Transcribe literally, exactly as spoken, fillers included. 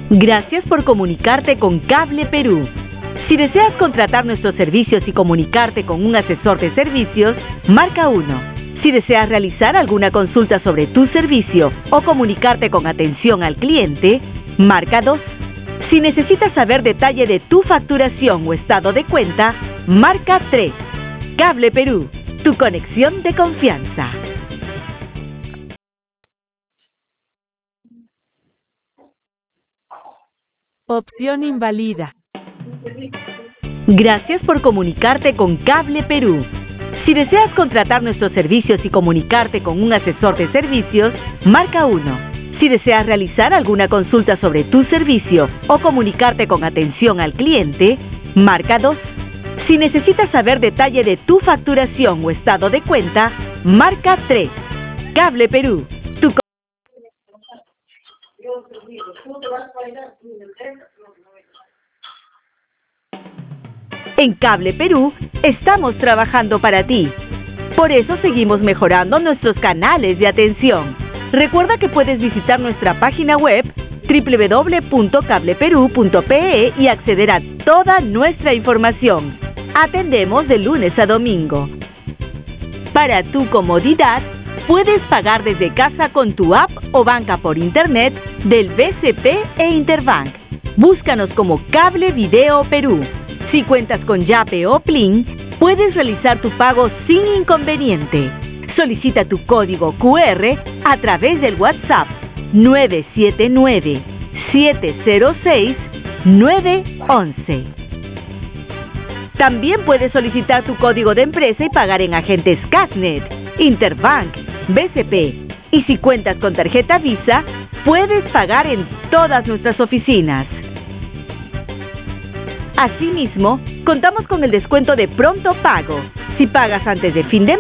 Gracias por comunicarte con Cable Perú. Si deseas contratar nuestros servicios y comunicarte con un asesor de servicios, marca uno. Si deseas realizar alguna consulta sobre tu servicio o comunicarte con atención al cliente, marca dos. Si necesitas saber detalle de tu facturación o estado de cuenta, marca tres. Cable Perú, tu conexión de confianza. Opción invalida. Gracias por comunicarte con Cable Perú. Si deseas contratar nuestros servicios y comunicarte con un asesor de servicios, marca uno. Si deseas realizar alguna consulta sobre tu servicio o comunicarte con atención al cliente, marca dos. Si necesitas saber detalle de tu facturación o estado de cuenta, marca tres. Cable Perú, tu co- En Cable Perú estamos trabajando para ti. Por eso seguimos mejorando nuestros canales de atención. Recuerda que puedes visitar nuestra página web doble u doble u doble u punto cable perú punto pe e y acceder a toda nuestra información. Atendemos de lunes a domingo. Para tu comodidad, puedes pagar desde casa con tu app o banca por internet del B C P e Interbank. Búscanos como Cable Video Perú. Si cuentas con Yape o Plin, puedes realizar tu pago sin inconveniente. Solicita tu código cu erre a través del WhatsApp nueve siete nueve, siete cero seis, nueve once. También puedes solicitar tu código de empresa y pagar en agentes Casnet, Interbank, B C P. Y si cuentas con tarjeta Visa, puedes pagar en todas nuestras oficinas. Asimismo, contamos con el descuento de pronto pago. Si pagas antes de fin de